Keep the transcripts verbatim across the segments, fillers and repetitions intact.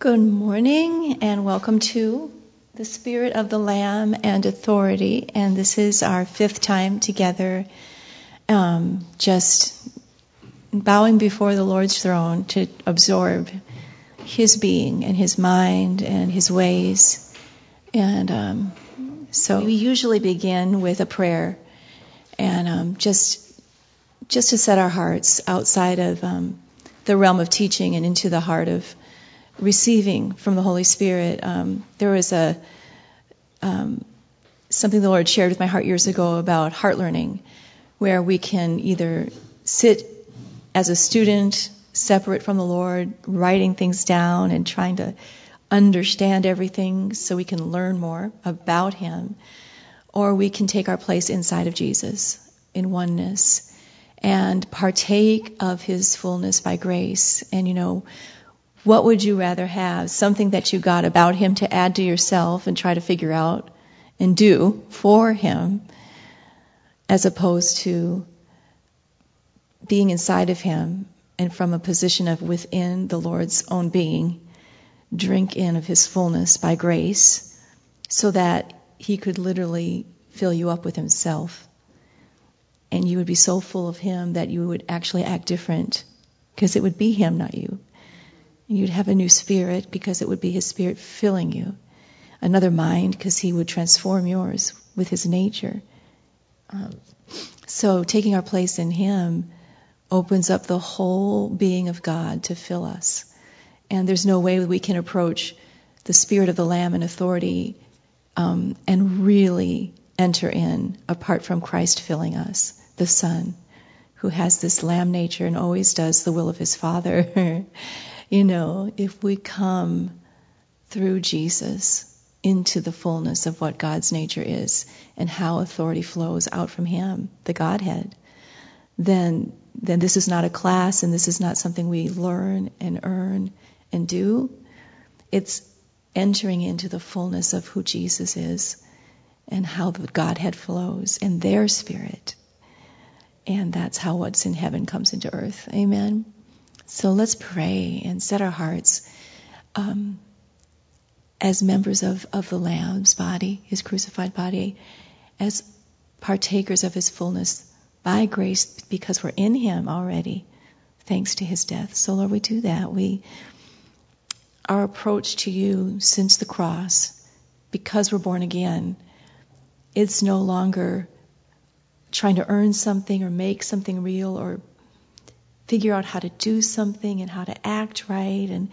Good morning and welcome to the Spirit of the Lamb and Authority. And this is our fifth time together, um, just bowing before the Lord's throne to absorb His being and His mind and His ways. And um, so we usually begin with a prayer and um, just just to set our hearts outside of um, the realm of teaching and into the heart of receiving from the Holy Spirit. Um, there was a um, something the Lord shared with my heart years ago about heart learning, where we can either sit as a student, separate from the Lord, writing things down and trying to understand everything so we can learn more about Him, or we can take our place inside of Jesus in oneness and partake of His fullness by grace. And you know, what would you rather have? Something that you got about Him to add to yourself and try to figure out and do for Him, as opposed to being inside of Him and from a position of within the Lord's own being, drink in of His fullness by grace so that He could literally fill you up with Himself. And you would be so full of Him that you would actually act different because it would be Him, not you. You'd have a new spirit because it would be His Spirit filling you. Another mind because He would transform yours with His nature. Um, so taking our place in Him opens up the whole being of God to fill us. And there's no way we can approach the Spirit of the Lamb and authority um, and really enter in apart from Christ filling us, the Son, who has this Lamb nature and always does the will of His Father. You know, if we come through Jesus into the fullness of what God's nature is and how authority flows out from Him, the Godhead, then then this is not a class and this is not something we learn and earn and do. It's entering into the fullness of who Jesus is and how the Godhead flows in their spirit. And that's how what's in heaven comes into earth. Amen. So let's pray and set our hearts um, as members of, of the Lamb's body, His crucified body, as partakers of His fullness by grace because we're in Him already, thanks to His death. So Lord, we do that. We, our approach to You since the cross, because we're born again, it's no longer trying to earn something or make something real or figure out how to do something and how to act right and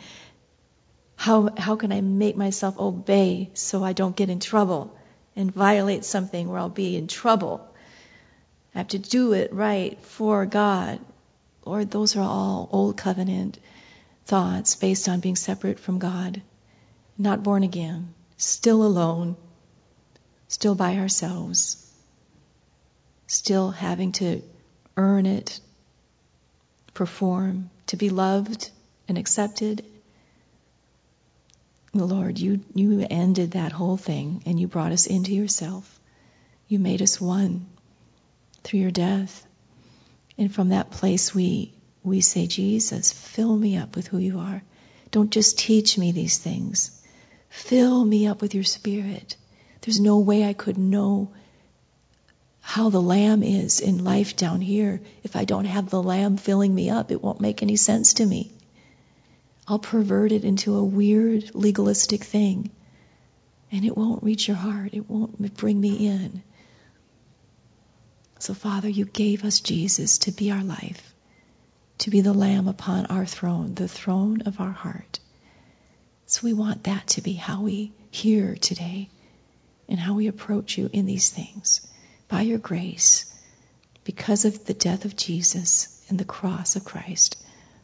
how how can I make myself obey so I don't get in trouble and violate something where I'll be in trouble. I have to do it right for God. Lord, those are all old covenant thoughts based on being separate from God, not born again, still alone, still by ourselves, still having to earn it, perform, to be loved and accepted. Lord, you, you ended that whole thing and you brought us into yourself. You made us one through your death. And from that place we we say, Jesus, fill me up with who you are. Don't just teach me these things. Fill me up with your Spirit. There's no way I could know how the Lamb is in life down here. If I don't have the Lamb filling me up, it won't make any sense to me. I'll pervert it into a weird legalistic thing, and it won't reach your heart. It won't bring me in. So Father, you gave us Jesus to be our life, to be the Lamb upon our throne, the throne of our heart. So we want that to be how we hear today and how we approach you in these things. By your grace, because of the death of Jesus and the cross of Christ,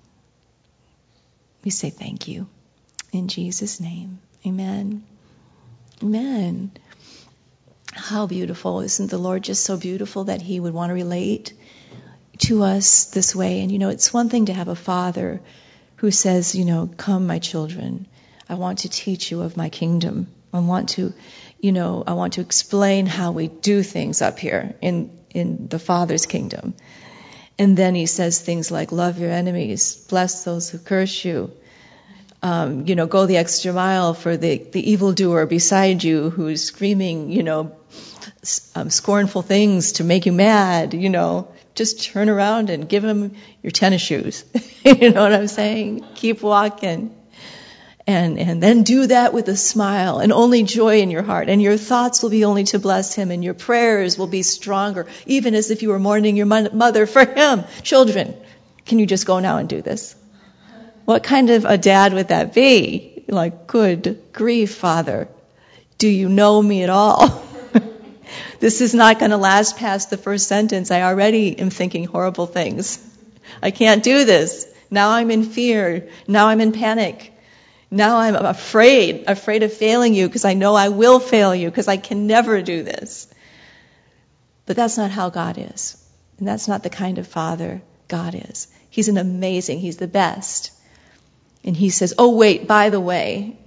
we say thank you. In Jesus' name, amen. Amen. How beautiful. Isn't the Lord just so beautiful that He would want to relate to us this way? And you know, it's one thing to have a father who says, you know, come my children, I want to teach you of my kingdom. I want to You know, I want to explain how we do things up here in, in the Father's kingdom. And then He says things like, love your enemies, bless those who curse you, um, you know, go the extra mile for the, the evildoer beside you who's screaming, you know, um, scornful things to make you mad, you know. Just turn around and give him your tennis shoes. You know what I'm saying? Keep walking. And and then do that with a smile and only joy in your heart. And your thoughts will be only to bless him, and your prayers will be stronger, even as if you were mourning your mother for him. Children, can you just go now and do this? What kind of a dad would that be? Like, good grief, Father. Do you know me at all? This is not going to last past the first sentence. I already am thinking horrible things. I can't do this. Now I'm in fear. Now I'm in panic. Now I'm afraid, afraid of failing you because I know I will fail you because I can never do this. But that's not how God is. And that's not the kind of Father God is. He's an amazing, he's the best. And he says, oh wait, by the way,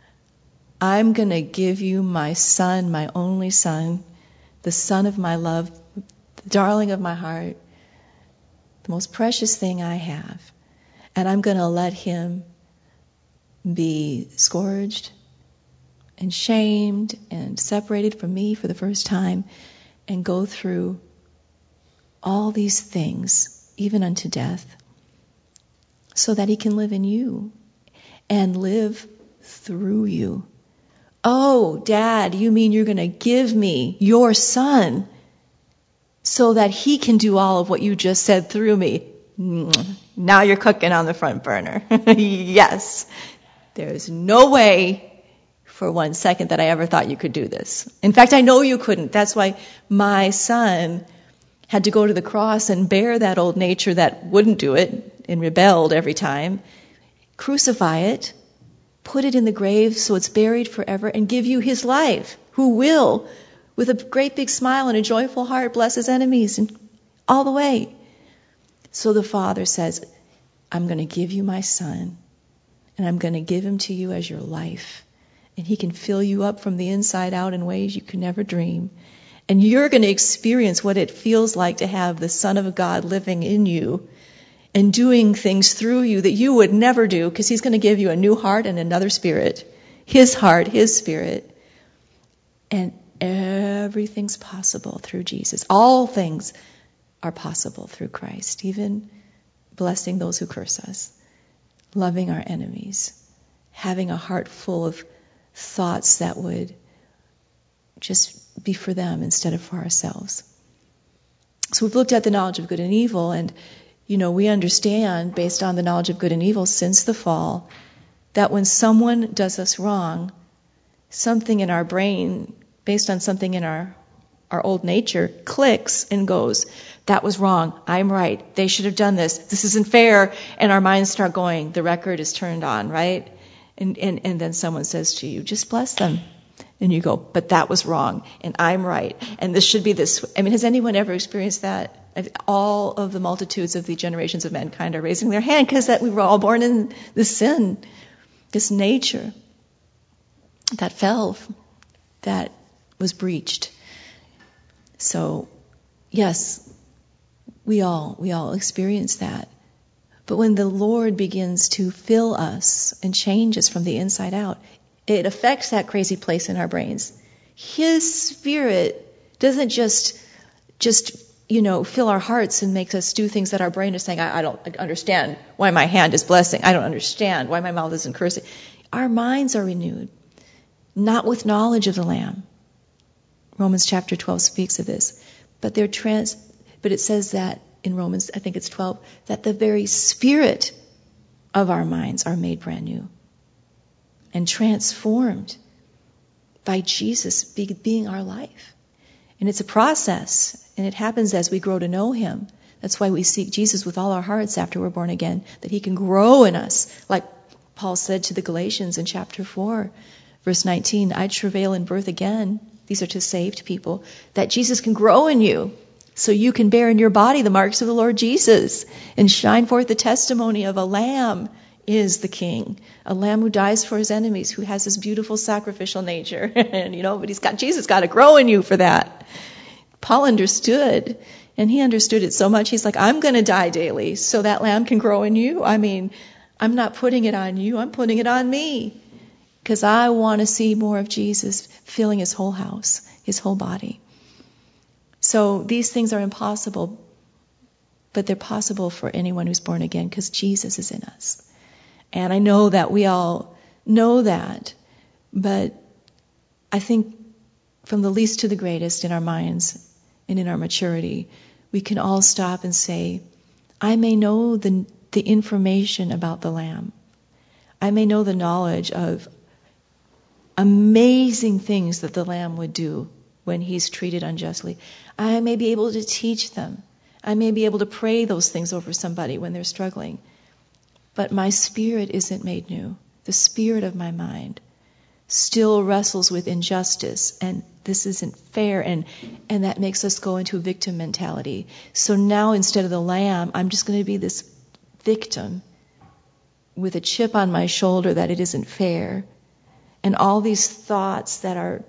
I'm going to give you my son, my only son, the son of my love, the darling of my heart, the most precious thing I have. And I'm going to let him be scourged and shamed and separated from me for the first time and go through all these things, even unto death, so that he can live in you and live through you. Oh, Dad, you mean you're going to give me your son so that he can do all of what you just said through me? Now you're cooking on the front burner. Yes. There's no way for one second that I ever thought you could do this. In fact, I know you couldn't. That's why my son had to go to the cross and bear that old nature that wouldn't do it and rebelled every time. Crucify it. Put it in the grave so it's buried forever and give you his life, who will, with a great big smile and a joyful heart, bless his enemies and all the way. So the Father says, I'm going to give you my son, and I'm going to give him to you as your life. And he can fill you up from the inside out in ways you could never dream. And you're going to experience what it feels like to have the Son of God living in you and doing things through you that you would never do, because he's going to give you a new heart and another spirit. His heart, his spirit. And everything's possible through Jesus. All things are possible through Christ. Even blessing those who curse us. Loving our enemies. Having a heart full of thoughts that would just be for them instead of for ourselves. So we've looked at the knowledge of good and evil, and you know, we understand, based on the knowledge of good and evil since the fall, that when someone does us wrong, something in our brain, based on something in our, our old nature, clicks and goes, that was wrong, I'm right, they should have done this, this isn't fair, and our minds start going, the record is turned on, right? And, and, and then someone says to you, just bless them. And you go, but that was wrong, and I'm right, and this should be this. I mean, has anyone ever experienced that? All of the multitudes of the generations of mankind are raising their hand because that we were all born in this sin, this nature that fell, that was breached. So, yes, we all we all experience that. But when the Lord begins to fill us and change us from the inside out, it affects that crazy place in our brains. His Spirit doesn't just, just, you know, fill our hearts and make us do things that our brain is saying, I, I don't understand why my hand is blessing. I don't understand why my mouth isn't cursing. Our minds are renewed, not with knowledge of the Lamb. Romans chapter twelve speaks of this. But they're trans, but it says that in Romans, I think it's twelve, that the very spirit of our minds are made brand new and transformed by Jesus being our life. And it's a process, and it happens as we grow to know him. That's why we seek Jesus with all our hearts after we're born again, that he can grow in us. Like Paul said to the Galatians in chapter four, verse nineteen, I travail in birth again. These are to saved people, that Jesus can grow in you so you can bear in your body the marks of the Lord Jesus and shine forth the testimony of a lamb is the king, a lamb who dies for his enemies, who has this beautiful sacrificial nature. And you know, but he's got, Jesus got to grow in you for that. Paul understood, and he understood it so much, he's like, I'm going to die daily so that lamb can grow in you. I mean, I'm not putting it on you, I'm putting it on me. Because I want to see more of Jesus filling his whole house, his whole body. So these things are impossible, but they're possible for anyone who's born again because Jesus is in us. And I know that we all know that, but I think from the least to the greatest in our minds and in our maturity, we can all stop and say, I may know the, the information about the Lamb. I may know the knowledge of amazing things that the Lamb would do when he's treated unjustly. I may be able to teach them. I may be able to pray those things over somebody when they're struggling. But my spirit isn't made new. The spirit of my mind still wrestles with injustice, and this isn't fair, and, and that makes us go into a victim mentality. So now instead of the lamb, I'm just going to be this victim with a chip on my shoulder that it isn't fair, and all these thoughts that are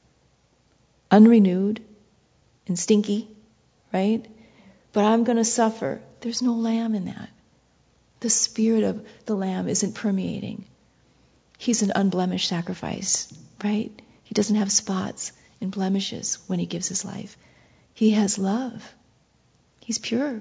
unrenewed and stinky, right? But I'm going to suffer. There's no lamb in that. The spirit of the lamb isn't permeating. He's an unblemished sacrifice, right? He doesn't have spots and blemishes when he gives his life. He has love. He's pure.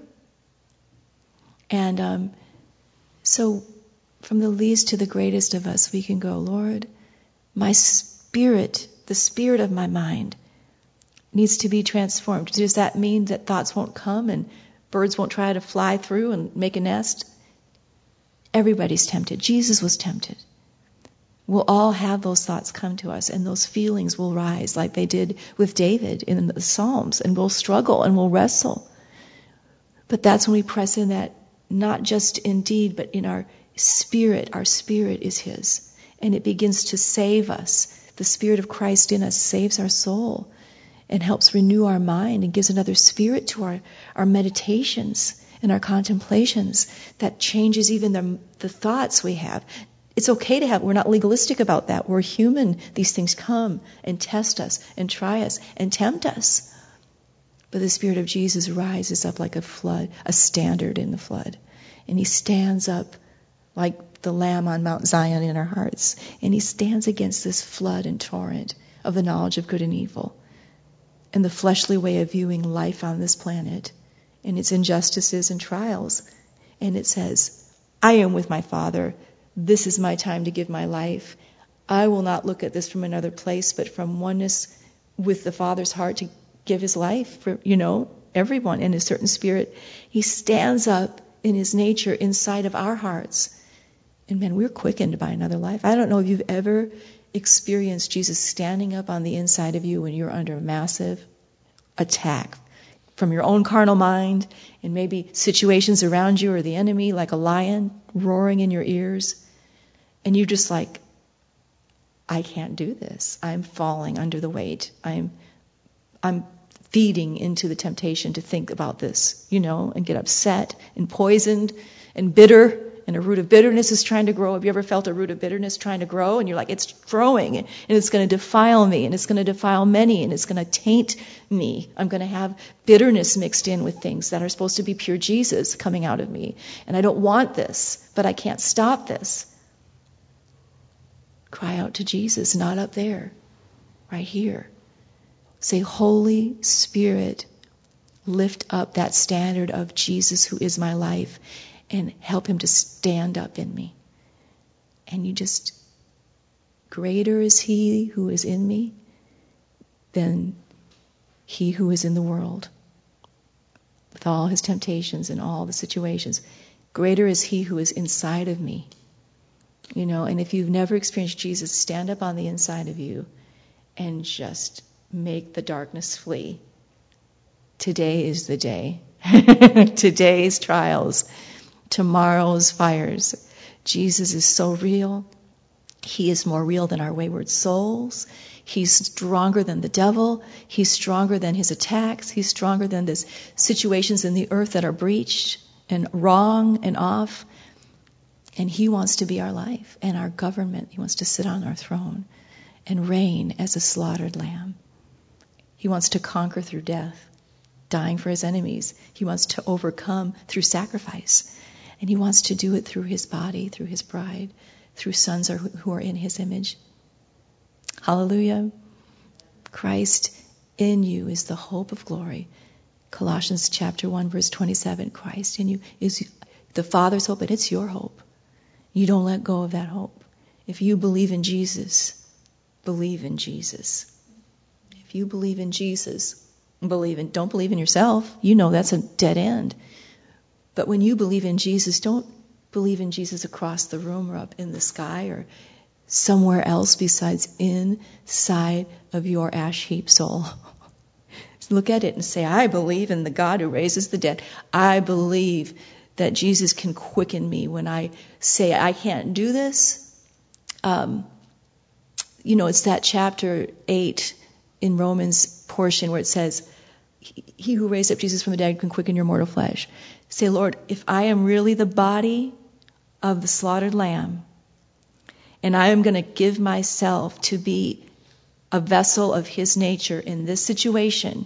And um, so from the least to the greatest of us, we can go, Lord, my spirit, the spirit of my mind, needs to be transformed. Does that mean that thoughts won't come and birds won't try to fly through and make a nest? Everybody's tempted. Jesus was tempted. We'll all have those thoughts come to us, and those feelings will rise like they did with David in the Psalms, and we'll struggle and we'll wrestle. But that's when we press in that, not just in deed, but in our spirit. Our spirit is his, and it begins to save us. The Spirit of Christ in us saves our soul and helps renew our mind and gives another spirit to our, our meditations and our contemplations that changes even the, the thoughts we have. It's okay to have, we're not legalistic about that. We're human. These things come and test us and try us and tempt us. But the Spirit of Jesus rises up like a flood, a standard in the flood. And he stands up like the Lamb on Mount Zion in our hearts. And he stands against this flood and torrent of the knowledge of good and evil and the fleshly way of viewing life on this planet and its injustices and trials. And it says, I am with my Father. This is my time to give my life. I will not look at this from another place, but from oneness with the Father's heart to give his life for, you know, everyone in a certain spirit. He stands up in his nature inside of our hearts. And man, we're quickened by another life. I don't know if you've ever experienced Jesus standing up on the inside of you when you're under massive attack from your own carnal mind and maybe situations around you or the enemy like a lion roaring in your ears. And you're just like, I can't do this. I'm falling under the weight. I'm I'm feeding into the temptation to think about this, you know, and get upset and poisoned and bitter. And a root of bitterness is trying to grow. Have you ever felt a root of bitterness trying to grow? And you're like, it's growing and it's going to defile me and it's going to defile many and it's going to taint me. I'm going to have bitterness mixed in with things that are supposed to be pure Jesus coming out of me. And I don't want this, but I can't stop this. Cry out to Jesus, not up there, right here. Say, Holy Spirit, lift up that standard of Jesus who is my life and help him to stand up in me. And you just, greater is he who is in me than he who is in the world. With all his temptations and all the situations, greater is he who is inside of me. You know, and if you've never experienced Jesus, stand up on the inside of you and just make the darkness flee. Today is the day. Today's trials. Tomorrow's fires. Jesus is so real. He is more real than our wayward souls. He's stronger than the devil. He's stronger than his attacks. He's stronger than the situations in the earth that are breached and wrong and off. And he wants to be our life and our government. He wants to sit on our throne and reign as a slaughtered lamb. He wants to conquer through death, dying for his enemies. He wants to overcome through sacrifice. And he wants to do it through his body, through his bride, through sons who are in his image. Hallelujah. Christ in you is the hope of glory. Colossians chapter one, verse twenty-seven. Christ in you is the Father's hope, and it's your hope. You don't let go of that hope. If you believe in Jesus, believe in Jesus. If you believe in Jesus, believe in, don't believe in yourself. You know that's a dead end. But when you believe in Jesus, don't believe in Jesus across the room or up in the sky or somewhere else besides inside of your ash heap soul. Look at it and say, I believe in the God who raises the dead. I believe that Jesus can quicken me when I say I can't do this. Um, you know, it's that chapter eight in Romans portion where it says, he who raised up Jesus from the dead can quicken your mortal flesh. Say, Lord, if I am really the body of the slaughtered lamb, and I am going to give myself to be a vessel of his nature in this situation,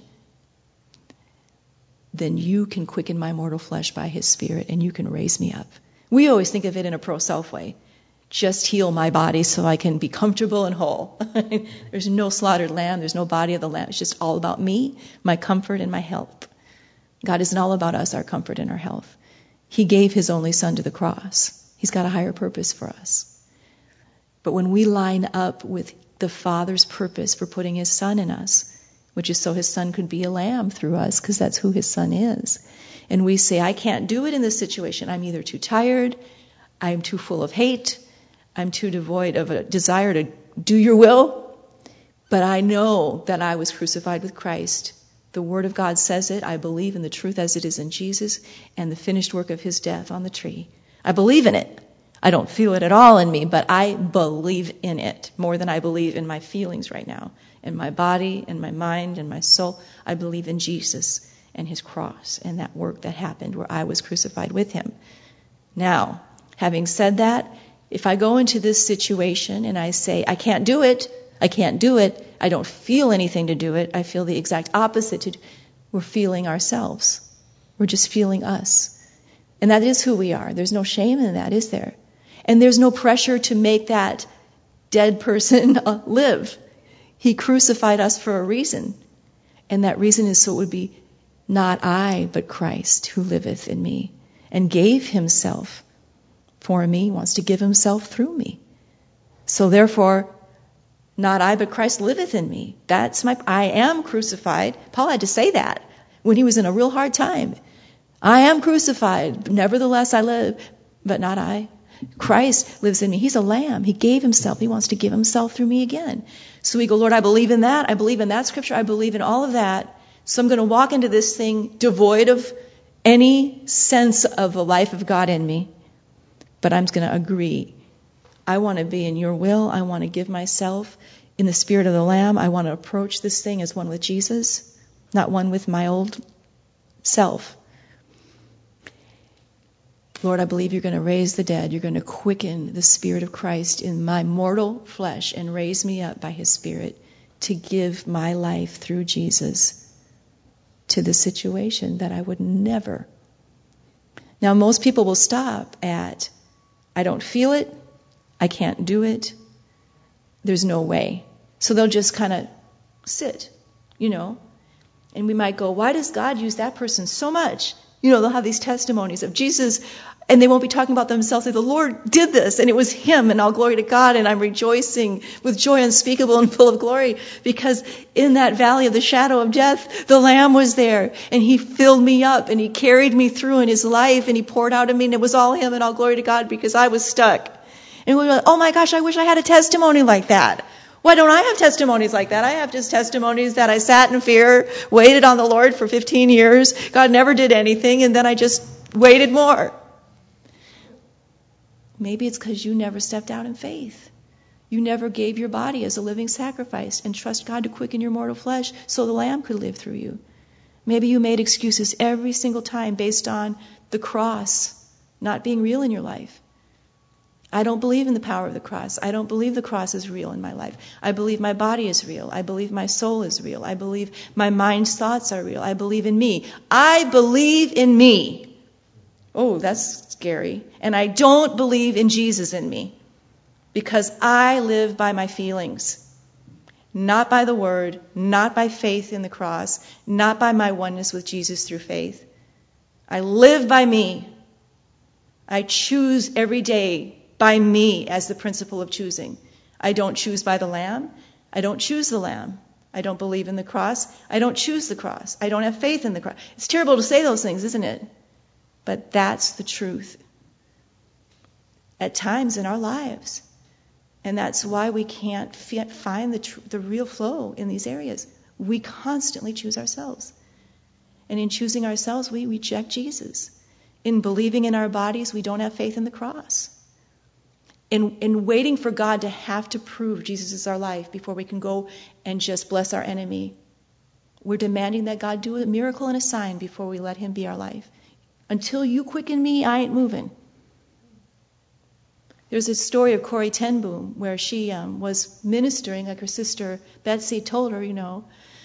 then you can quicken my mortal flesh by his Spirit and you can raise me up. We always think of it in a pro-self way. Just heal my body so I can be comfortable and whole. There's no slaughtered lamb. There's no body of the lamb. It's just all about me, my comfort, and my health. God isn't all about us, our comfort and our health. He gave his only son to the cross. He's got a higher purpose for us. But when we line up with the Father's purpose for putting his son in us, which is so his son could be a lamb through us, because that's who his son is, and we say, I can't do it in this situation. I'm either too tired, I'm too full of hate, I'm too devoid of a desire to do your will, but I know that I was crucified with Christ. The Word of God says it. I believe in the truth as it is in Jesus and the finished work of his death on the tree. I believe in it. I don't feel it at all in me, but I believe in it more than I believe in my feelings right now. In my body, in my mind, in my soul, I believe in Jesus and his cross and that work that happened where I was crucified with him. Now, having said that, if I go into this situation and I say, I can't do it, I can't do it, I don't feel anything to do it, I feel the exact opposite to do, we're feeling ourselves. We're just feeling us. And that is who we are. There's no shame in that, is there? And there's no pressure to make that dead person live. He crucified us for a reason. And that reason is so it would be not I, but Christ who liveth in me and gave himself for me, wants to give himself through me. So therefore, not I, but Christ liveth in me. That's my, I am crucified. Paul had to say that when he was in a real hard time. I am crucified. Nevertheless, I live, but not I. Christ lives in me. He's a lamb. He gave himself. He wants to give himself through me again. So we go, Lord, I believe in that. I believe in that scripture. I believe in all of that. So I'm going to walk into this thing devoid of any sense of the life of God in me. But I'm going to agree. I want to be in your will. I want to give myself in the spirit of the Lamb. I want to approach this thing as one with Jesus, not one with my old self. Lord, I believe you're going to raise the dead. You're going to quicken the Spirit of Christ in my mortal flesh and raise me up by his Spirit to give my life through Jesus to the situation that I would never. Now, most people will stop at, I don't feel it, I can't do it, there's no way. So they'll just kind of sit, you know. And we might go, why does God use that person so much? You know, they'll have these testimonies of Jesus, and they won't be talking about themselves. Say, the Lord did this, and it was him, and all glory to God, and I'm rejoicing with joy unspeakable and full of glory, because in that valley of the shadow of death, the Lamb was there, and he filled me up, and he carried me through in his life, and he poured out of me, and it was all him, and all glory to God, because I was stuck. And we were like, oh my gosh, I wish I had a testimony like that. Why don't I have testimonies like that? I have just testimonies that I sat in fear, waited on the Lord for fifteen years. God never did anything, and then I just waited more. Maybe it's because you never stepped out in faith. You never gave your body as a living sacrifice and trust God to quicken your mortal flesh so the Lamb could live through you. Maybe you made excuses every single time based on the cross not being real in your life. I don't believe in the power of the cross. I don't believe the cross is real in my life. I believe my body is real. I believe my soul is real. I believe my mind's thoughts are real. I believe in me. I believe in me. Oh, that's scary. And I don't believe in Jesus in me because I live by my feelings, not by the word, not by faith in the cross, not by my oneness with Jesus through faith. I live by me. I choose every day by me as the principle of choosing. I don't choose by the Lamb. I don't choose the Lamb. I don't believe in the cross. I don't choose the cross. I don't have faith in the cross. It's terrible to say those things, isn't it? But that's the truth at times in our lives. And that's why we can't f- find the, tr- the real flow in these areas. We constantly choose ourselves. And in choosing ourselves, we reject Jesus. In believing in our bodies, we don't have faith in the cross. In, in waiting for God to have to prove Jesus is our life before we can go and just bless our enemy, we're demanding that God do a miracle and a sign before we let him be our life. Until you quicken me, I ain't moving. There's a story of Corrie ten Boom where she um, was ministering, like her sister Betsy told her, you know.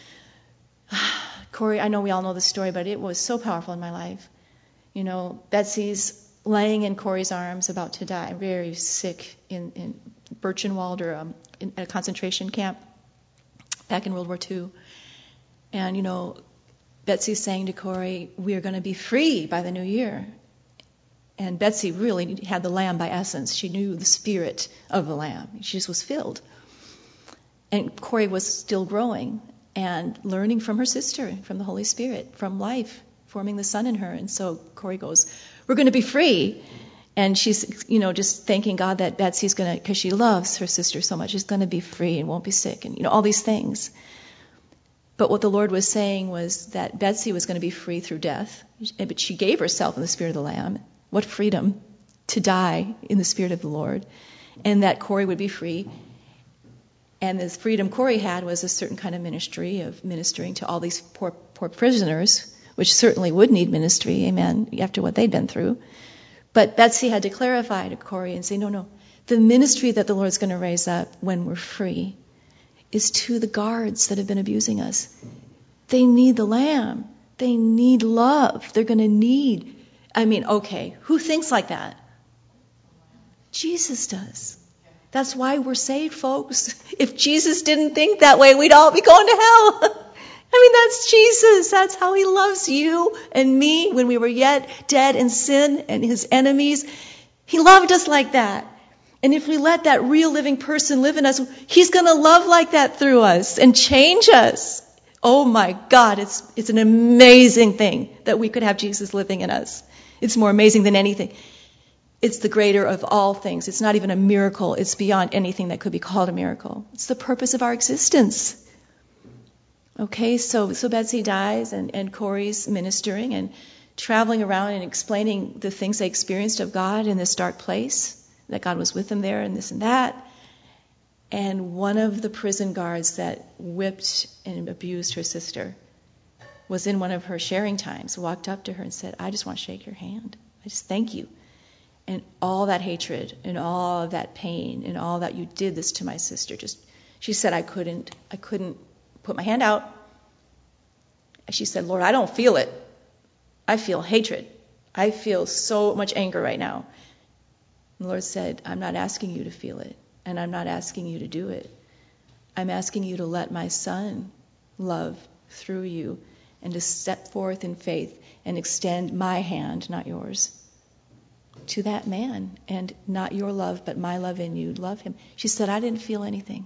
Corrie, I know we all know the story, but it was so powerful in my life. You know, Betsy's laying in Corrie's arms about to die, very sick in, in Birchenwald or um, in, at a concentration camp back in World War Two. And, you know, Betsy's saying to Corrie, we are going to be free by the new year. And Betsy really had the Lamb by essence. She knew the spirit of the Lamb. She just was filled. And Corrie was still growing and learning from her sister, from the Holy Spirit, from life, forming the Son in her. And so Corrie goes, we're going to be free. And she's, you know, just thanking God that Betsy's going to, because she loves her sister so much, she's going to be free and won't be sick and, you know, all these things. But what the Lord was saying was that Betsy was going to be free through death. But she gave herself in the spirit of the Lamb. What freedom to die in the spirit of the Lord. And that Corrie would be free. And the freedom Corrie had was a certain kind of ministry of ministering to all these poor, poor prisoners, which certainly would need ministry, amen, after what they'd been through. But Betsy had to clarify to Corrie and say, no, no, the ministry that the Lord's going to raise up when we're free is to the guards that have been abusing us. They need the Lamb. They need love. They're going to need, I mean, okay, who thinks like that? Jesus does. That's why we're saved, folks. If Jesus didn't think that way, we'd all be going to hell. I mean, that's Jesus. That's how he loves you and me when we were yet dead in sin and his enemies. He loved us like that. And if we let that real living person live in us, he's going to love like that through us and change us. Oh my God, it's it's an amazing thing that we could have Jesus living in us. It's more amazing than anything. It's the greater of all things. It's not even a miracle. It's beyond anything that could be called a miracle. It's the purpose of our existence. Okay, so so Betsy dies, and, and Corrie's ministering and traveling around and explaining the things they experienced of God in this dark place, that God was with them there and this and that. And one of the prison guards that whipped and abused her sister was in one of her sharing times, walked up to her and said, I just want to shake your hand. I just thank you. And all that hatred and all of that pain and all that you did this to my sister, just, she said, I couldn't, I couldn't put my hand out. She said, Lord, I don't feel it. I feel hatred. I feel so much anger right now. And the Lord said, I'm not asking you to feel it, and I'm not asking you to do it. I'm asking you to let my Son love through you and to step forth in faith and extend my hand, not yours, to that man, and not your love, but my love in you. Love him. She said, I didn't feel anything.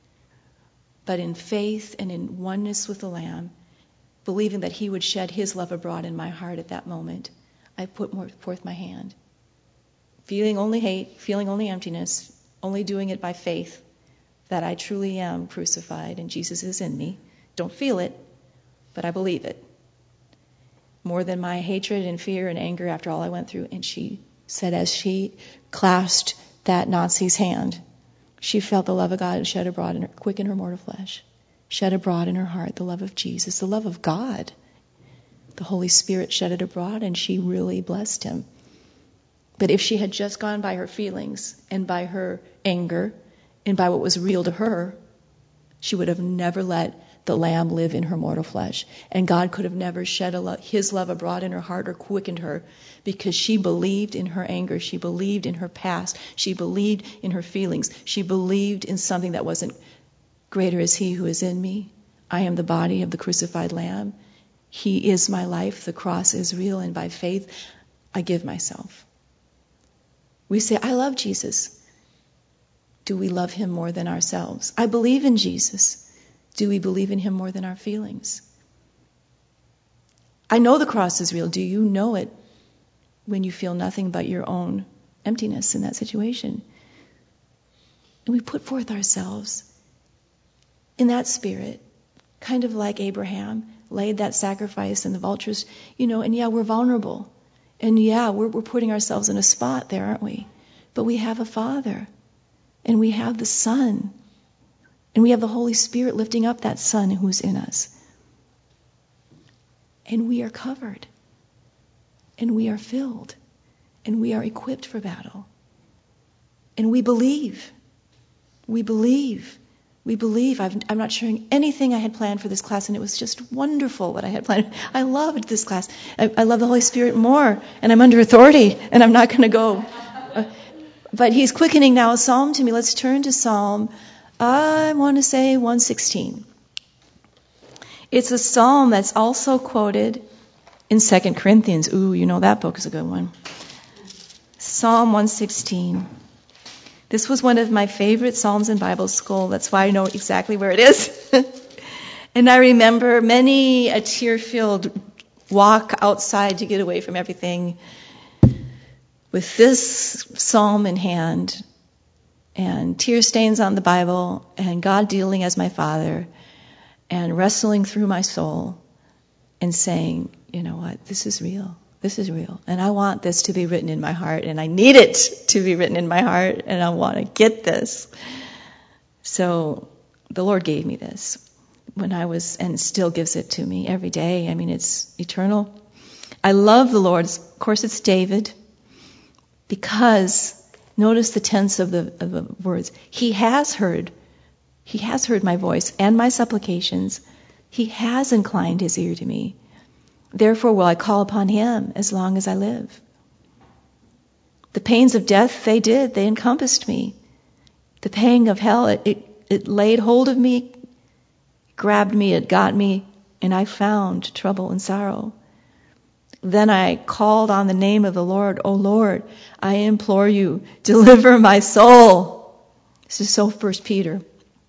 But in faith and in oneness with the Lamb, believing that he would shed his love abroad in my heart at that moment, I put forth my hand. Feeling only hate, feeling only emptiness, only doing it by faith that I truly am crucified and Jesus is in me. Don't feel it, but I believe it. More than my hatred and fear and anger after all I went through. And she said as she clasped that Nazi's hand, she felt the love of God shed abroad in her, quick in her mortal flesh, shed abroad in her heart, the love of Jesus, the love of God. The Holy Spirit shed it abroad, and she really blessed him. But if she had just gone by her feelings and by her anger and by what was real to her, she would have never let the Lamb live in her mortal flesh. And God could have never shed a lo- his love abroad in her heart or quickened her, because she believed in her anger. She believed in her past. She believed in her feelings. She believed in something that wasn't greater is he who is in me. I am the body of the crucified Lamb. He is my life. The cross is real. And by faith, I give myself. We say, I love Jesus. Do we love him more than ourselves? I believe in Jesus. Do we believe in him more than our feelings? I know the cross is real. Do you know it when you feel nothing but your own emptiness in that situation? And we put forth ourselves in that spirit, kind of like Abraham laid that sacrifice and the vultures, you know, and yeah, we're vulnerable. And yeah, we're, we're putting ourselves in a spot there, aren't we? But we have a Father, and we have the Son, and we have the Holy Spirit lifting up that Son who's in us. And we are covered, and we are filled, and we are equipped for battle. And we believe. We believe. We believe. I've, I'm not sharing anything I had planned for this class, and it was just wonderful what I had planned. I loved this class. I, I love the Holy Spirit more, and I'm under authority, and I'm not going to go. Uh, but he's quickening now a psalm to me. Let's turn to Psalm, I want to say one sixteen. It's a psalm that's also quoted in Second Corinthians. Ooh, you know that book is a good one. Psalm one sixteen. This was one of my favorite psalms in Bible school. That's why I know exactly where it is. And I remember many a tear-filled walk outside to get away from everything with this psalm in hand, and tear stains on the Bible, and God dealing as my Father, and wrestling through my soul and saying, you know what, this is real. This is real. And I want this to be written in my heart, and I need it to be written in my heart, and I want to get this. So the Lord gave me this when I was, and still gives it to me every day. I mean, it's eternal. I love the Lord. Of course, it's David, because notice the tense of the, of the words. He has heard. He has heard my voice and my supplications. He has inclined his ear to me. Therefore will I call upon him as long as I live. The pains of death, they did. They encompassed me. The pang of hell, it, it, it laid hold of me, grabbed me, it got me, and I found trouble and sorrow. Then I called on the name of the Lord. O Lord, I implore you, deliver my soul. This is so First Peter.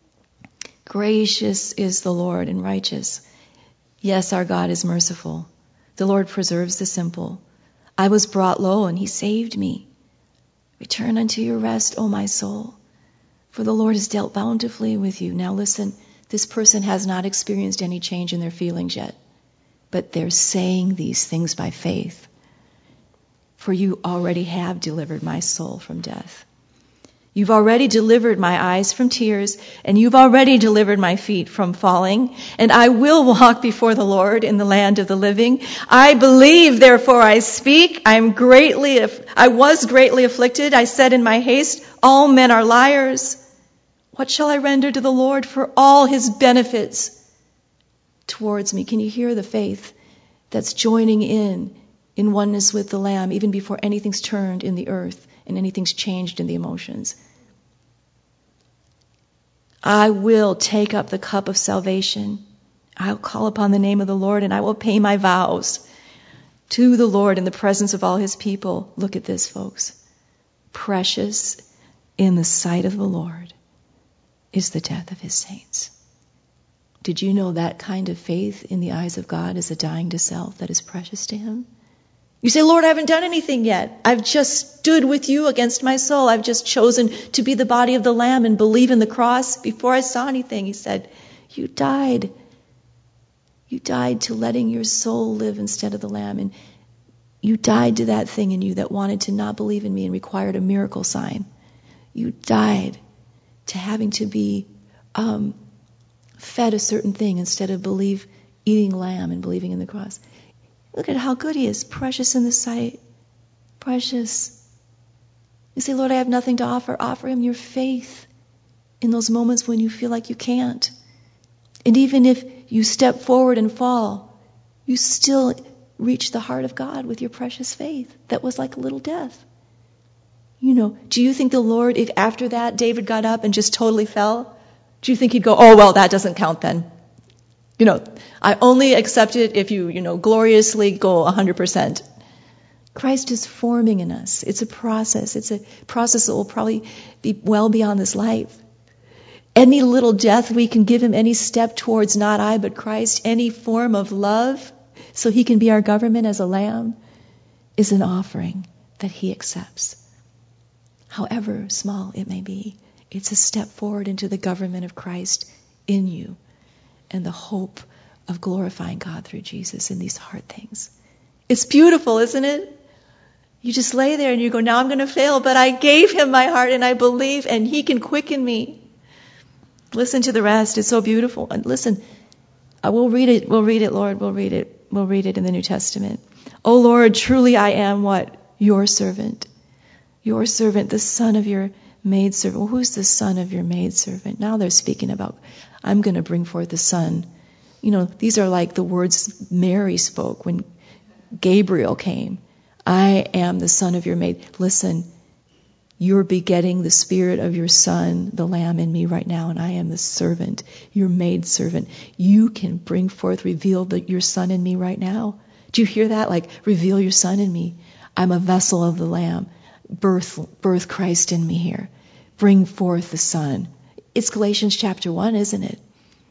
Gracious is the Lord and righteous. Yes, our God is merciful. The Lord preserves the simple. I was brought low, and he saved me. Return unto your rest, O my soul, for the Lord has dealt bountifully with you. Now listen, this person has not experienced any change in their feelings yet, but they're saying these things by faith. For you already have delivered my soul from death. You've already delivered my eyes from tears, and you've already delivered my feet from falling, and I will walk before the Lord in the land of the living. I believe, therefore I speak. I am greatly, I was greatly afflicted. I said in my haste, all men are liars. What shall I render to the Lord for all his benefits towards me? Can you hear the faith that's joining in, in oneness with the Lamb, even before anything's turned in the earth and anything's changed in the emotions? I will take up the cup of salvation. I'll call upon the name of the Lord, and I will pay my vows to the Lord in the presence of all his people. Look at this, folks. Precious in the sight of the Lord is the death of his saints. Did you know that kind of faith in the eyes of God is a dying to self that is precious to him? You say, Lord, I haven't done anything yet. I've just stood with you against my soul. I've just chosen to be the body of the Lamb and believe in the cross before I saw anything. He said, you died. You died to letting your soul live instead of the Lamb. And you died to that thing in you that wanted to not believe in me and required a miracle sign. You died to having to be um, fed a certain thing instead of believe eating lamb and believing in the cross. Look at how good he is. Precious in the sight. Precious. You say, Lord, I have nothing to offer. Offer him your faith in those moments when you feel like you can't. And even if you step forward and fall, you still reach the heart of God with your precious faith. That was like a little death. You know, do you think the Lord, if after that David got up and just totally fell, do you think he'd go, oh, well, that doesn't count then? You know, I only accept it if you, you know, gloriously go one hundred percent. Christ is forming in us. It's a process. It's a process that will probably be well beyond this life. Any little death we can give him, any step towards not I but Christ, any form of love so he can be our government as a lamb, is an offering that he accepts. However small it may be, it's a step forward into the government of Christ in you and the hope of glorifying God through Jesus in these hard things. It's beautiful, isn't it? You just lay there and you go, now I'm going to fail, but I gave him my heart and I believe and he can quicken me. Listen to the rest. It's so beautiful. And listen, I will read it. We'll read it, Lord. We'll read it. We'll read it in the New Testament. Oh Lord, truly I am what? Your servant. Your servant, the son of your maidservant. Well, who's the son of your maidservant? Now they're speaking about, I'm going to bring forth the son. You know, these are like the words Mary spoke when Gabriel came. I am the son of your maid. Listen, you're begetting the spirit of your son, the lamb in me right now, and I am the servant, your maidservant. You can bring forth, reveal the, your son in me right now. Do you hear that? Like, reveal your son in me. I'm a vessel of the lamb. Birth, birth Christ in me here. Bring forth the son. It's Galatians chapter one, isn't it?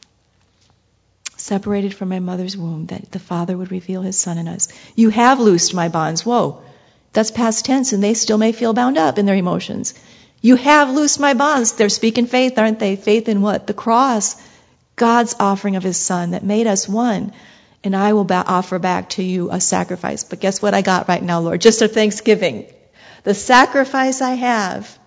Separated from my mother's womb, that the Father would reveal his son in us. You have loosed my bonds. Whoa. That's past tense, and they still may feel bound up in their emotions. You have loosed my bonds. They're speaking faith, aren't they? Faith in what? The cross. God's offering of his son that made us one. And I will ba- offer back to you a sacrifice. But guess what I got right now, Lord? Just a thanksgiving. The sacrifice I have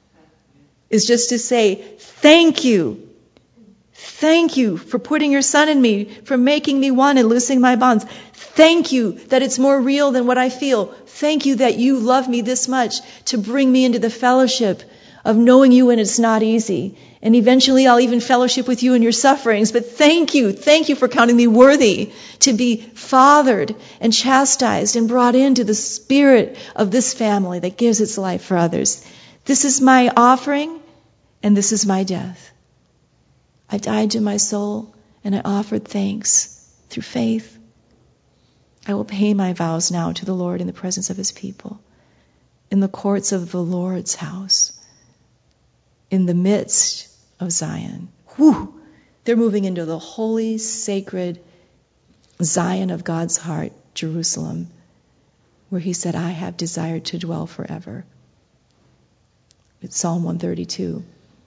is just to say, thank you. Thank you for putting your son in me, for making me one and loosing my bonds. Thank you that it's more real than what I feel. Thank you that you love me this much to bring me into the fellowship of knowing you when it's not easy. And eventually I'll even fellowship with you in your sufferings. But thank you. Thank you for counting me worthy to be fathered and chastised and brought into the spirit of this family that gives its life for others. This is my offering and this is my death. I died to my soul and I offered thanks through faith. I will pay my vows now to the Lord in the presence of his people, in the courts of the Lord's house, in the midst of Zion. Whew! They're moving into the holy, sacred Zion of God's heart, Jerusalem, where he said, I have desired to dwell forever. It's Psalm one thirty-two.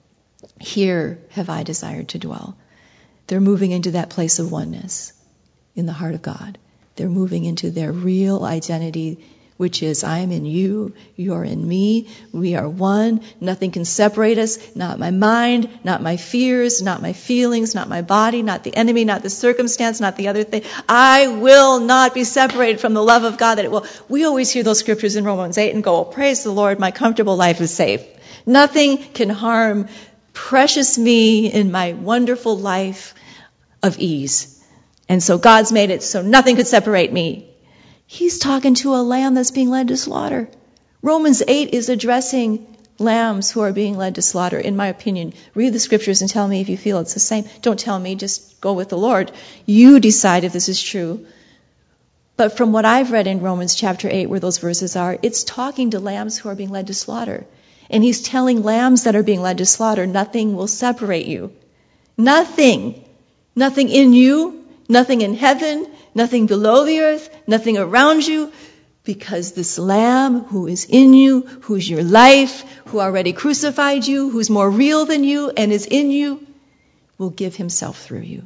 Here have I desired to dwell. They're moving into that place of oneness in the heart of God. They're moving into their real identity, which is I am in you, you are in me, we are one, nothing can separate us, not my mind, not my fears, not my feelings, not my body, not the enemy, not the circumstance, not the other thing. I will not be separated from the love of God that it will. We always hear those scriptures in Romans eight and go, oh, praise the Lord, my comfortable life is safe. Nothing can harm precious me in my wonderful life of ease. And so God's made it so nothing could separate me. He's talking to a lamb that's being led to slaughter. Romans eight is addressing lambs who are being led to slaughter, in my opinion. Read the scriptures and tell me if you feel it's the same. Don't tell me, just go with the Lord. You decide if this is true. But from what I've read in Romans chapter eight, where those verses are, it's talking to lambs who are being led to slaughter. And he's telling lambs that are being led to slaughter, nothing will separate you. Nothing. Nothing in you, nothing in heaven, nothing below the earth, nothing around you, because this lamb who is in you, who's your life, who already crucified you, who's more real than you and is in you, will give himself through you.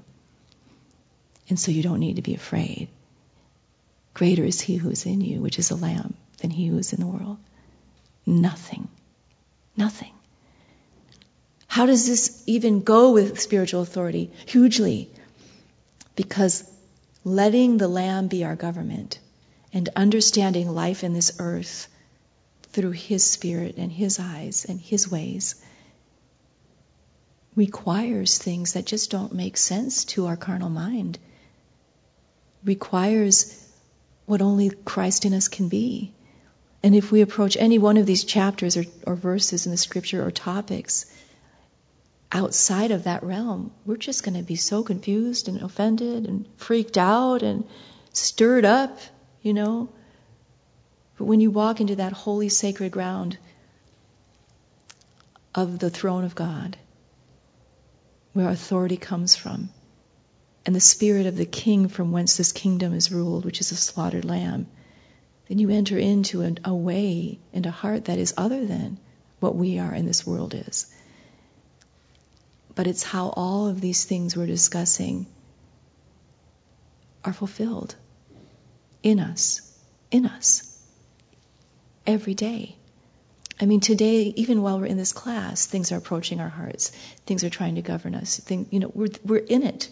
And so you don't need to be afraid. Greater is he who is in you, which is a lamb, than he who is in the world. Nothing. Nothing. How does this even go with spiritual authority? Hugely. Because letting the Lamb be our government and understanding life in this earth through his spirit and his eyes and his ways requires things that just don't make sense to our carnal mind. Requires what only Christ in us can be. And if we approach any one of these chapters or, or verses in the scripture or topics outside of that realm, we're just going to be so confused and offended and freaked out and stirred up, you know. But when you walk into that holy, sacred ground of the throne of God, where authority comes from, and the spirit of the king from whence this kingdom is ruled, which is a slaughtered lamb, then you enter into an, a way and a heart that is other than what we are in this world is. But it's how all of these things we're discussing are fulfilled in us, in us, every day. I mean, today, even while we're in this class, things are approaching our hearts. Things are trying to govern us. Thing, you know, we're we're in it.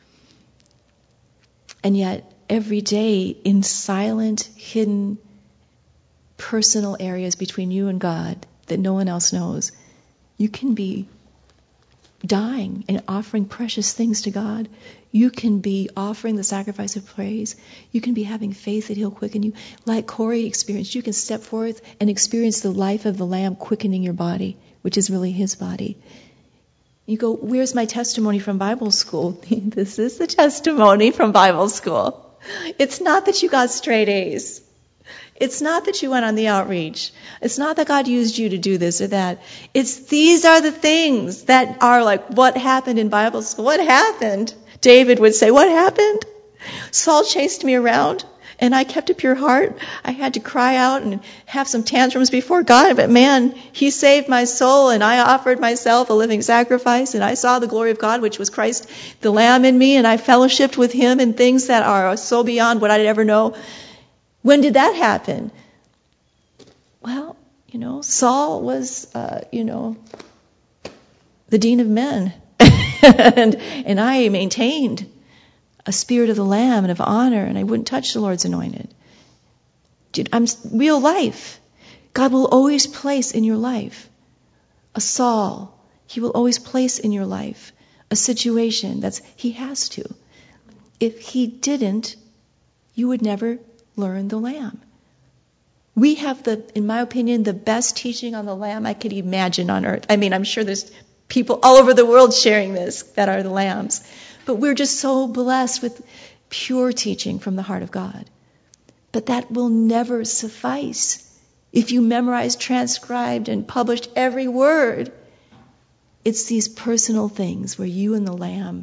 And yet, every day, in silent, hidden, personal areas between you and God that no one else knows, you can be dying and offering precious things to God. You can be offering the sacrifice of praise. You can be having faith that He'll quicken you. Like Corey experienced, you can step forth and experience the life of the Lamb quickening your body, which is really His body. You go, where's my testimony from Bible school? This is the testimony from Bible school. It's not that you got straight A's. It's not that you went on the outreach. It's not that God used you to do this or that. It's these are the things that are like, what happened in Bible school? What happened? David would say, what happened? Saul chased me around and I kept a pure heart. I had to cry out and have some tantrums before God, but man, He saved my soul and I offered myself a living sacrifice and I saw the glory of God, which was Christ, the Lamb in me, and I fellowshiped with Him in things that are so beyond what I'd ever know. When did that happen? Well, you know, Saul was, uh, you know, the dean of men. and, and I maintained a spirit of the Lamb and of honor, and I wouldn't touch the Lord's anointed. Dude, I'm real life. God will always place in your life a Saul. He will always place in your life a situation that's, He has to. If He didn't, you would never learn the Lamb. We have the, in my opinion, the best teaching on the Lamb I could imagine on earth. I mean, I'm sure there's people all over the world sharing this that are the lambs. But we're just so blessed with pure teaching from the heart of God. But that will never suffice. If you memorized, transcribed, and published every word, it's these personal things where you and the Lamb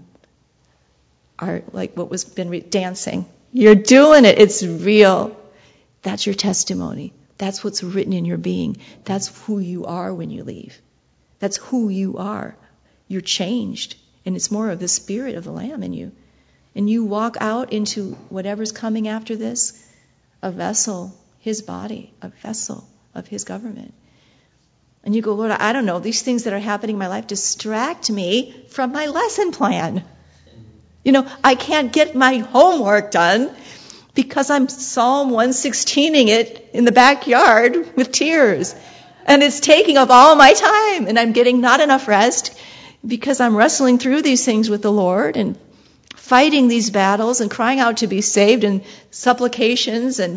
are like what was been re- dancing. You're doing it. It's real. That's your testimony. That's what's written in your being. That's who you are when you leave. That's who you are. You're changed. And it's more of the spirit of the Lamb in you. And you walk out into whatever's coming after this, a vessel, His body, a vessel of His government. And you go, Lord, I don't know, these things that are happening in my life distract me from my lesson plan. You know, I can't get my homework done because I'm Psalm one sixteening it in the backyard with tears. And it's taking up all my time, and I'm getting not enough rest because I'm wrestling through these things with the Lord and fighting these battles and crying out to be saved and supplications and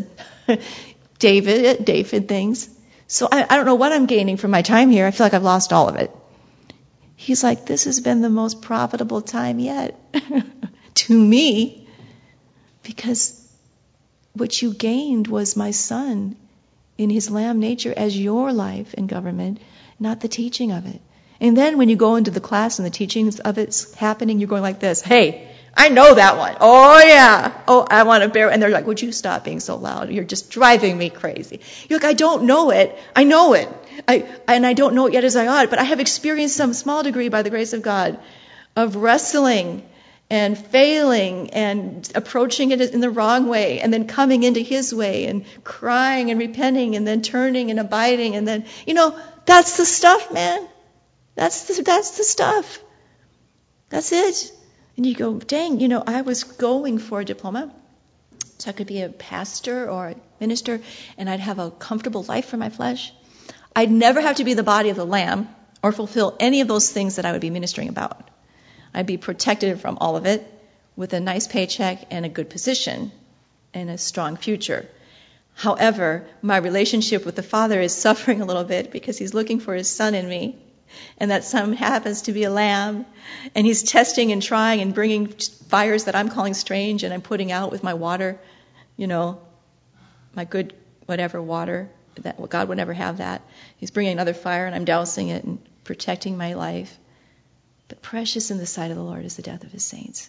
David, David things. So I, I don't know what I'm gaining from my time here. I feel like I've lost all of it. He's like, this has been the most profitable time yet to me, because what you gained was my Son in His Lamb nature as your life and government, not the teaching of it. And then when you go into the class and the teachings of it's happening, you're going like this, hey, I know that one. Oh, yeah. Oh, I want to bear. And they're like, would you stop being so loud? You're just driving me crazy. You're like, I don't know it. I know it. I And I don't know it yet as I ought. But I have experienced some small degree by the grace of God of wrestling and failing and approaching it in the wrong way and then coming into His way and crying and repenting and then turning and abiding. And then, you know, that's the stuff, man. That's the, that's the stuff. That's it. And you go, dang, you know, I was going for a diploma so I could be a pastor or a minister and I'd have a comfortable life for my flesh. I'd never have to be the body of the Lamb or fulfill any of those things that I would be ministering about. I'd be protected from all of it with a nice paycheck and a good position and a strong future. However, my relationship with the Father is suffering a little bit because he's looking for his son in me. And that son happens to be a lamb. And he's testing and trying and bringing fires that I'm calling strange and I'm putting out with my water, you know, my good whatever water. That God would never have that. He's bringing another fire and I'm dousing it and protecting my life. But precious in the sight of the Lord is the death of his saints.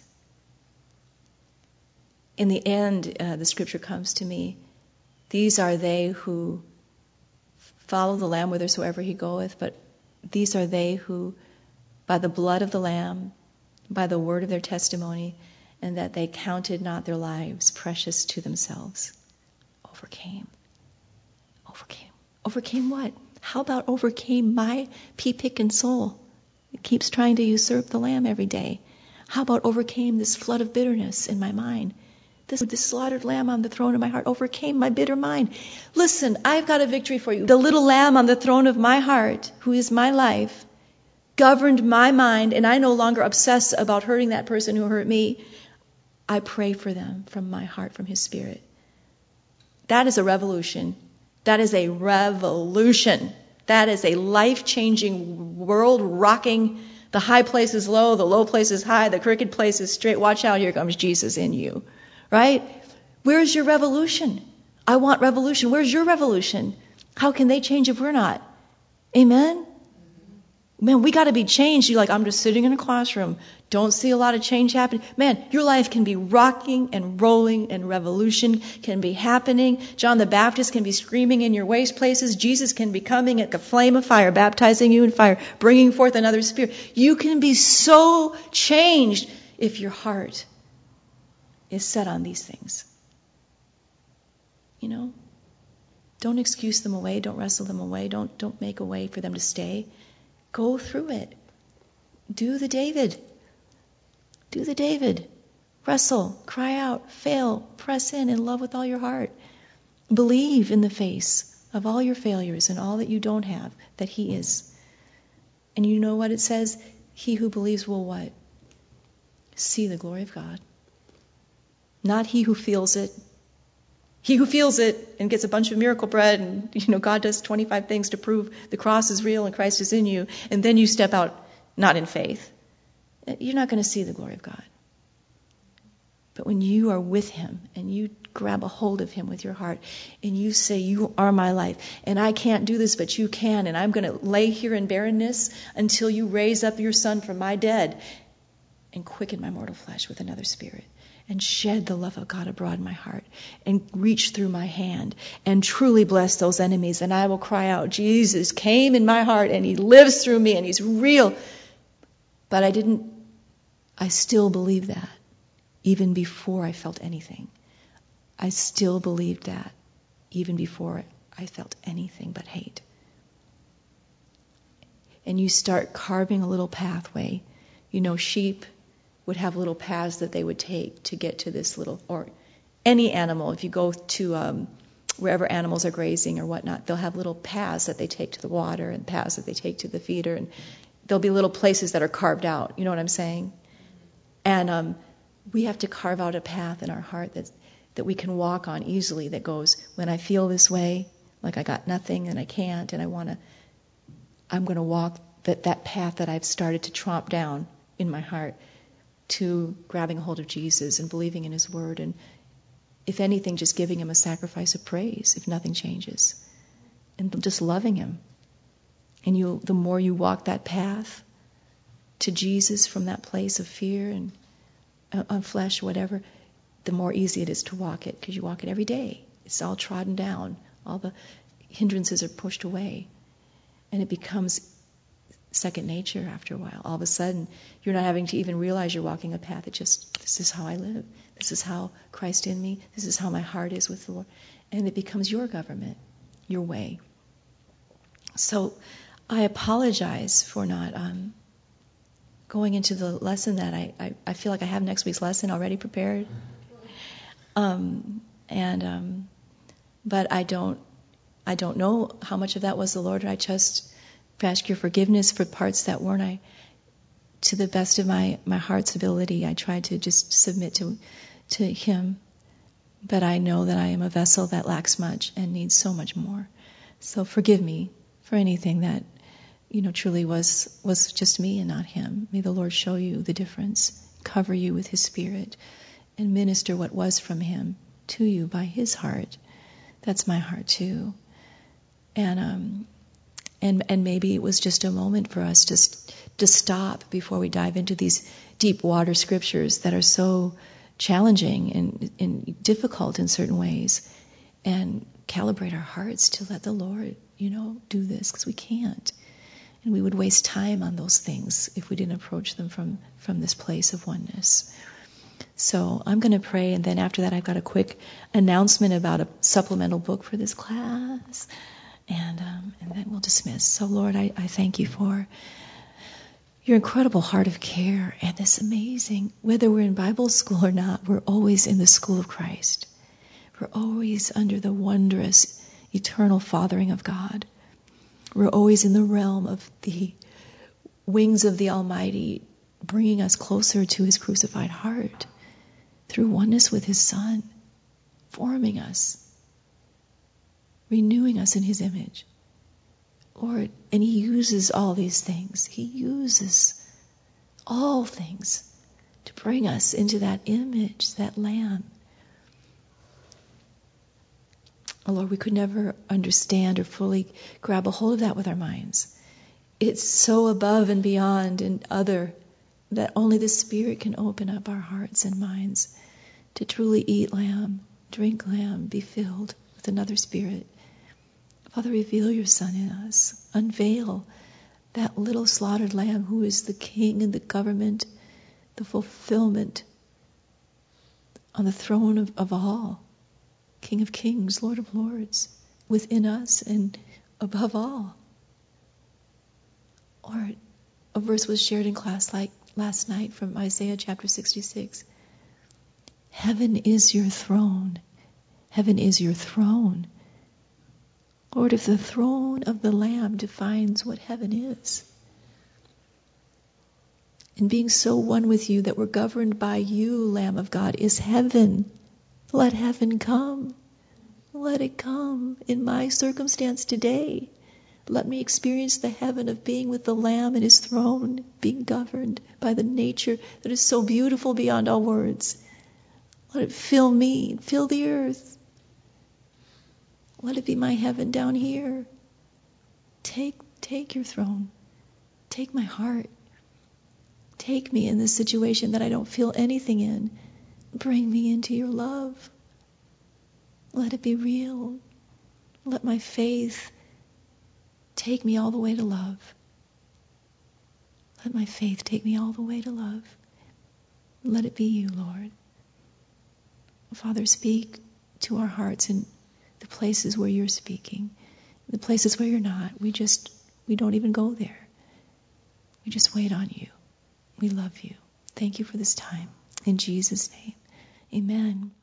In the end, uh, the scripture comes to me. These are they who follow the Lamb whithersoever he goeth, but these are they who, by the blood of the Lamb, by the word of their testimony, and that they counted not their lives precious to themselves, overcame. Overcame. Overcame what? How about overcame my pea-picking soul? It keeps trying to usurp the Lamb every day. How about overcame this flood of bitterness in my mind? This, this slaughtered lamb on the throne of my heart overcame my bitter mind. Listen, I've got a victory for you. The little lamb on the throne of my heart, who is my life, governed my mind, and I no longer obsess about hurting that person who hurt me. I pray for them from my heart, from his spirit. That is a revolution. That is a revolution. That is a life-changing, world-rocking, the high place is low, the low place is high, the crooked place is straight. Watch out, here comes Jesus in you. Right? Where's your revolution? I want revolution. Where's your revolution? How can they change if we're not? Amen? Man, we got to be changed. You're like, I'm just sitting in a classroom. Don't see a lot of change happening. Man, your life can be rocking and rolling and revolution can be happening. John the Baptist can be screaming in your waste places. Jesus can be coming like a flame of fire, baptizing you in fire, bringing forth another spirit. You can be so changed if your heart is set on these things. You know? Don't excuse them away. Don't wrestle them away. Don't, don't make a way for them to stay. Go through it. Do the David. Do the David. Wrestle, cry out, fail, press in and love with all your heart. Believe in the face of all your failures and all that you don't have, that he is. And you know what it says? He who believes will what? See the glory of God. Not he who feels it. He who feels it and gets a bunch of miracle bread and, you know, God does twenty-five things to prove the cross is real and Christ is in you, and then you step out not in faith. You're not going to see the glory of God. But when you are with him and you grab a hold of him with your heart and you say, you are my life and I can't do this, but you can, and I'm going to lay here in barrenness until you raise up your son from my dead and quicken my mortal flesh with another spirit. And shed the love of God abroad in my heart. And reach through my hand. And truly bless those enemies. And I will cry out, Jesus came in my heart. And he lives through me. And he's real. But I didn't, I still believe that. Even before I felt anything. I still believed that. Even before I felt anything but hate. And you start carving a little pathway. You know, sheep would have little paths that they would take to get to this little, or any animal, if you go to um, wherever animals are grazing or whatnot, they'll have little paths that they take to the water and paths that they take to the feeder, and there'll be little places that are carved out. You know what I'm saying? And um, we have to carve out a path in our heart that that we can walk on easily that goes, when I feel this way, like I got nothing and I can't, and I want to, I'm going to walk that, that path that I've started to tromp down in my heart, to grabbing a hold of Jesus and believing in his word, and if anything, just giving him a sacrifice of praise if nothing changes, and just loving him. And you, the more you walk that path to Jesus from that place of fear and uh, on flesh, whatever, the more easy it is to walk it, because you walk it every day. It's all trodden down. All the hindrances are pushed away, and it becomes second nature after a while. All of a sudden, you're not having to even realize you're walking a path. It just, this is how I live. This is how Christ in me. This is how my heart is with the Lord. And it becomes your government, your way. So I apologize for not um, going into the lesson that I, I, I feel like I have next week's lesson already prepared. Um, and um, but I don't I don't know how much of that was the Lord. I just ask your forgiveness for parts that weren't I, to the best of my, my heart's ability, I tried to just submit to, to Him. But I know that I am a vessel that lacks much and needs so much more. So forgive me for anything that, you know, truly was, was just me and not Him. May the Lord show you the difference, cover you with His Spirit, and minister what was from Him to you by His heart. That's my heart too. And, um, And and maybe it was just a moment for us just to stop before we dive into these deep water scriptures that are so challenging and, and difficult in certain ways, and calibrate our hearts to let the Lord, you know, do this, because we can't. And we would waste time on those things if we didn't approach them from, from this place of oneness. So I'm going to pray, and then after that I've got a quick announcement about a supplemental book for this class. And um, and then we'll dismiss. So, Lord, I, I thank you for your incredible heart of care and this amazing, whether we're in Bible school or not, we're always in the school of Christ. We're always under the wondrous, eternal fathering of God. We're always in the realm of the wings of the Almighty, bringing us closer to His crucified heart through oneness with His Son, forming us, renewing us in His image. Lord, and He uses all these things. He uses all things to bring us into that image, that Lamb. Oh Lord, we could never understand or fully grab a hold of that with our minds. It's so above and beyond and other that only the Spirit can open up our hearts and minds to truly eat lamb, drink lamb, be filled with another Spirit. Father, reveal your Son in us. Unveil that little slaughtered lamb who is the King and the government, the fulfillment on the throne of, of all. King of kings, Lord of lords, within us and above all. Or a verse was shared in class like last night from Isaiah chapter sixty-six. Heaven is your throne. Heaven is your throne. Lord, if the throne of the Lamb defines what heaven is, and being so one with you that we're governed by you, Lamb of God, is heaven. Let heaven come. Let it come in my circumstance today. Let me experience the heaven of being with the Lamb and His throne, being governed by the nature that is so beautiful beyond all words. Let it fill me, fill the earth. Let it be my heaven down here. Take, take your throne. Take my heart. Take me in this situation that I don't feel anything in. Bring me into your love. Let it be real. Let my faith take me all the way to love. Let my faith take me all the way to love. Let it be you, Lord. Father, speak to our hearts in the places where you're speaking, the places where you're not. We just, we don't even go there. We just wait on you. We love you. Thank you for this time. In Jesus' name, amen.